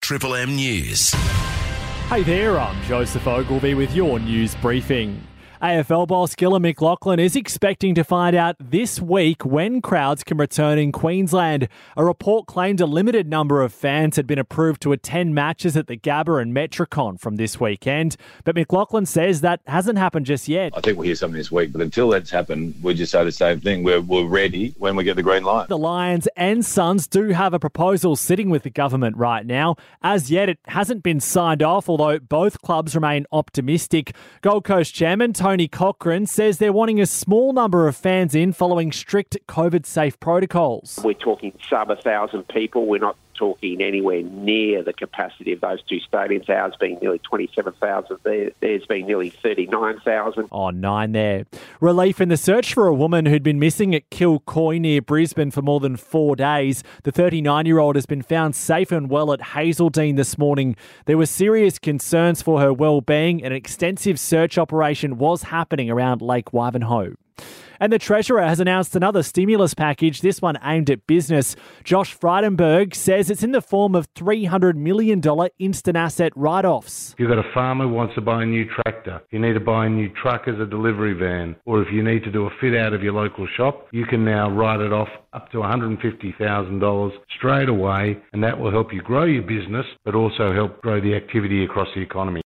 Triple M News. Hey there, I'm Joseph Ogilvy with your news briefing. AFL boss Gillon McLachlan is expecting to find out this week when crowds can return in Queensland. A report claimed a limited number of fans had been approved to attend matches at the Gabba and Metricon from this weekend, but McLachlan says that hasn't happened just yet. I think we'll hear something this week, but until that's happened, we just say the same thing. We're ready when we get the green light. The Lions and Suns do have a proposal sitting with the government right now. As yet, it hasn't been signed off, although both clubs remain optimistic. Gold Coast chairman Tony Cochrane says they're wanting a small number of fans in following strict COVID-safe protocols. We're talking sub 1,000 people. We're not talking anywhere near the capacity of those two stadiums. Ours being nearly 27,000. Theirs being nearly 39,000. Oh, 9 there. Relief in the search for a woman who'd been missing at Kilcoy near Brisbane for more than 4 days. The 39-year-old has been found safe and well at Hazeldean this morning. There were serious concerns for her well-being, and an extensive search operation was happening around Lake Wivenhoe. And the Treasurer has announced another stimulus package, this one aimed at business. Josh Frydenberg says it's in the form of $300 million instant asset write-offs. If you've got a farmer who wants to buy a new tractor, you need to buy a new truck as a delivery van, or if you need to do a fit out of your local shop, you can now write it off up to $150,000 straight away, and that will help you grow your business, but also help grow the activity across the economy.